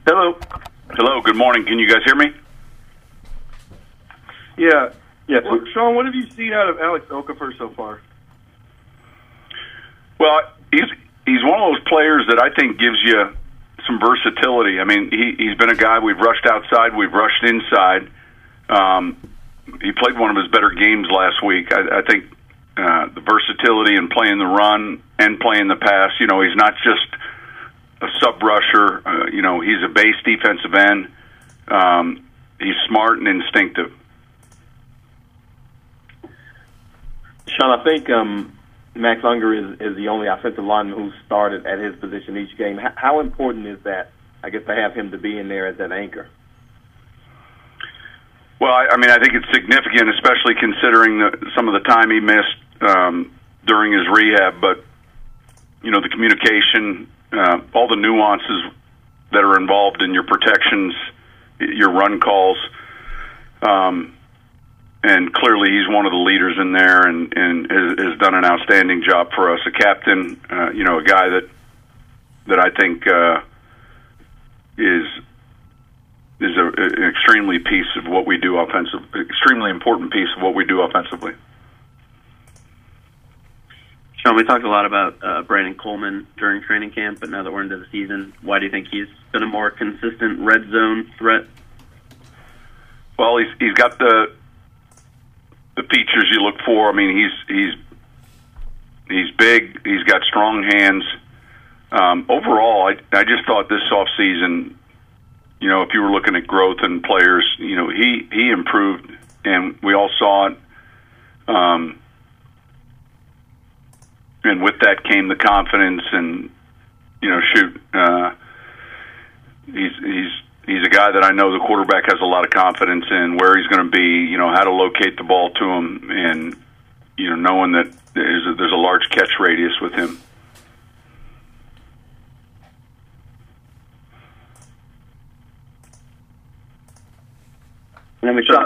Hello. Hello, good morning. Can you guys hear me? Yeah. Well, Sean, what have you seen out of Alex Okafor so far? Well, he's one of those players that I think gives you some versatility. I mean, he's been a guy we've rushed outside, we've rushed inside. He played one of his better games last week. I think the versatility in playing the run and playing the pass, he's not just a sub-rusher. He's a base defensive end. He's smart and instinctive. Sean, I think Max Unger is the only offensive lineman who started at his position each game. How important is that, I guess, to have him to be in there as that anchor? Well, I think it's significant, especially considering some of the time he missed during his rehab. But, the communication, all the nuances that are involved in your protections, your run calls, and clearly he's one of the leaders in there and has done an outstanding job for us. A captain, a guy that I think is an extremely important piece of what we do offensively. Sean, we talked a lot about Brandon Coleman during training camp, but now that we're into the season, why do you think he's been a more consistent red zone threat? Well, he's got the features you look for. I mean, he's big. He's got strong hands. Overall, I just thought this offseason, if you were looking at growth in players, he improved, and we all saw it. And with that came the confidence, and he's a guy that I know the quarterback has a lot of confidence in where he's going to be, how to locate the ball to him, and knowing that there's a large catch radius with him. And then we saw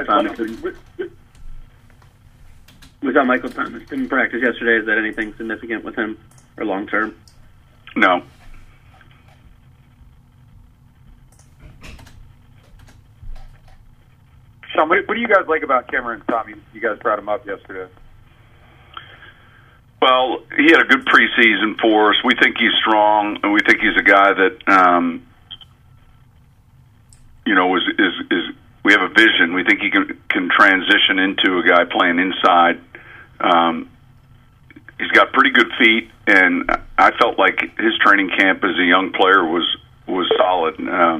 Michael Thomas didn't practice yesterday. Is that anything significant with him or long term? No. Sean, what do you guys like about Cameron Thomas? You guys brought him up yesterday. Well, he had a good preseason for us. We think he's strong, and we think he's a guy that, is we have a vision. We think he can transition into a guy playing inside. He's got pretty good feet, and I felt like his training camp as a young player was solid.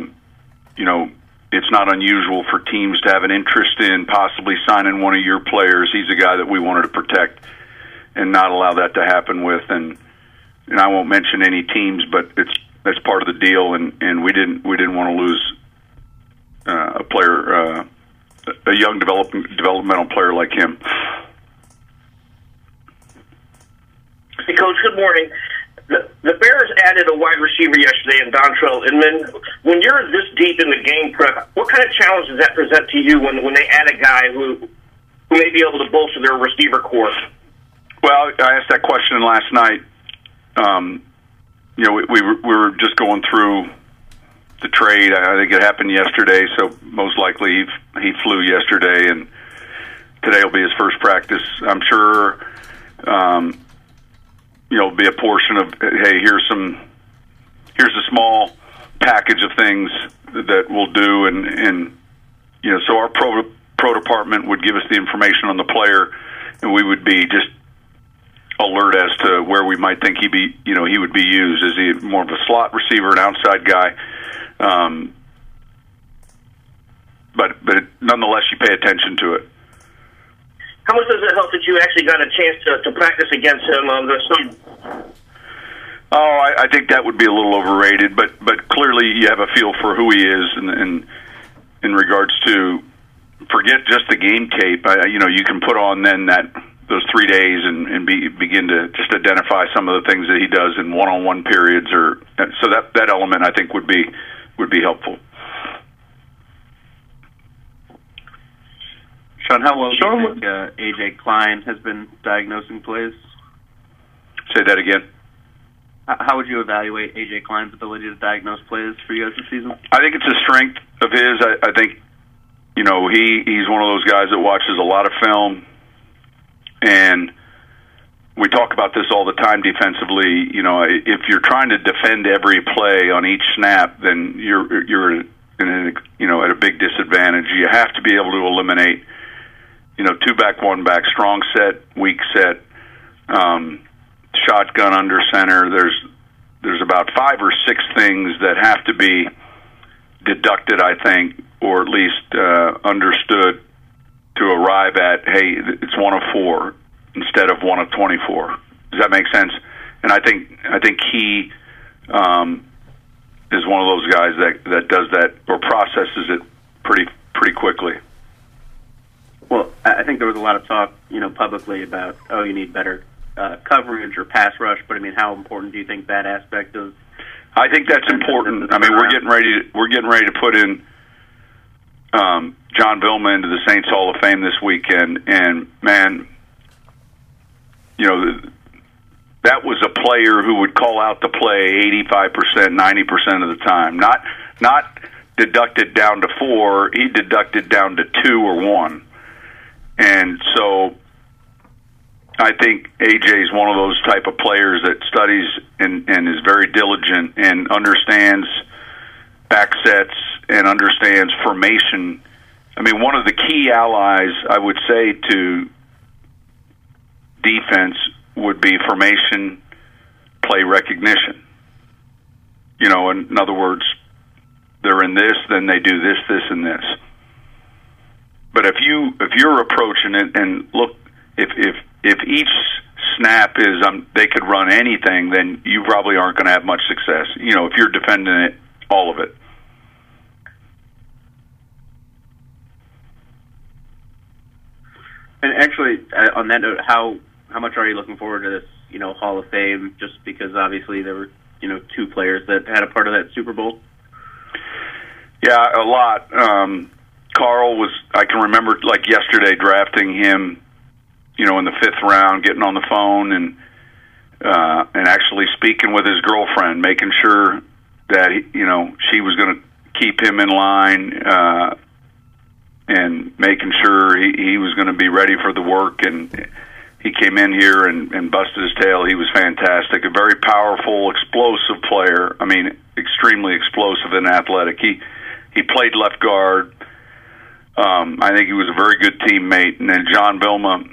It's not unusual for teams to have an interest in possibly signing one of your players. He's a guy that we wanted to protect and not allow that to happen with. And I won't mention any teams, but that's part of the deal. And we didn't want to lose a player, a young developmental player like him. Hey, Coach, good morning. The Bears added a wide receiver yesterday in Dontrell Inman. When you're this deep in the game prep, what kind of challenge does that present to you when they add a guy who may be able to bolster their receiver corps? Well, I asked that question last night. We were just going through the trade. I think it happened yesterday, so most likely he flew yesterday, and today will be his first practice. I'm sure it'll be a portion of, hey, here's a small package of things that we'll do, and so our pro department would give us the information on the player, and we would be just alert as to where we might think he would be used. Is he more of a slot receiver, an outside guy? But nonetheless, you pay attention to it. How much does it help that you actually got a chance to practice against him this summer? Oh, I think that would be a little overrated, but clearly you have a feel for who he is, and in regards to, forget just the game tape. You can put on then those 3 days and begin to just identify some of the things that he does in one-on-one periods, so that element I think would be helpful. Sean, how well do you think A.J. Klein has been diagnosing plays? Say that again. How would you evaluate A.J. Klein's ability to diagnose plays for you guys this season? I think it's a strength of his. I think, he's one of those guys that watches a lot of film, and we talk about this all the time defensively. If you're trying to defend every play on each snap, then you're at a big disadvantage. You have to be able to eliminate, 2 back, 1 back, strong set, weak set, shotgun under center. There's about 5 or 6 things that have to be deducted, I think, or at least understood to arrive at, hey, it's 1 of 4 instead of 1 of 24. Does that make sense? And I think he is one of those guys that does that or processes it pretty quickly. Well, I think there was a lot of talk, publicly about, you need better coverage or pass rush. But I mean, how important do you think that aspect of? I think that's important. I mean, we're getting ready to put in John Vilma into the Saints Hall of Fame this weekend, and man, that was a player who would call out the play 85%, 90% of the time. Not deducted down to 4. He deducted down to 2 or 1. And so I think AJ is one of those type of players that studies and is very diligent and understands back sets and understands formation. I mean, one of the key allies, I would say, to defense would be formation, play recognition. In other words, they're in this, then they do this, this, and this. But if you're approaching it and look, if each snap is they could run anything, then you probably aren't going to have much success. If you're defending it, all of it. And actually, on that note, how much are you looking forward to this, Hall of Fame? Just because obviously there were, 2 players that had a part of that Super Bowl. Yeah, a lot. Carl I can remember like yesterday drafting him, in the 5th round, getting on the phone and actually speaking with his girlfriend, making sure that, she was going to keep him in line, and making sure he was going to be ready for the work. And he came in here and busted his tail. He was fantastic, a very powerful, explosive player. I mean, extremely explosive and athletic. He played left guard. I think he was a very good teammate. And then John Vilma,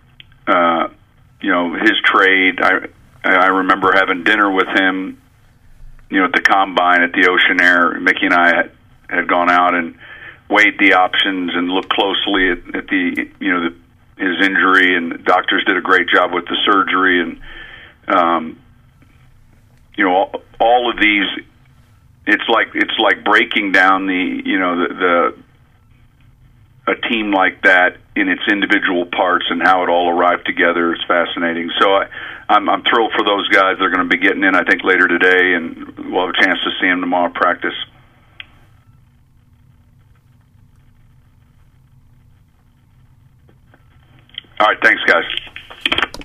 his trade, I remember having dinner with him, at the Combine at the Oceanair. Mickey and I had gone out and weighed the options and looked closely at the his injury, and the doctors did a great job with the surgery. And all of these, it's like breaking down a team like that in its individual parts and how it all arrived together is fascinating. So I'm thrilled for those guys. They're going to be getting in, I think, later today, and we'll have a chance to see them tomorrow practice. All right, thanks, guys.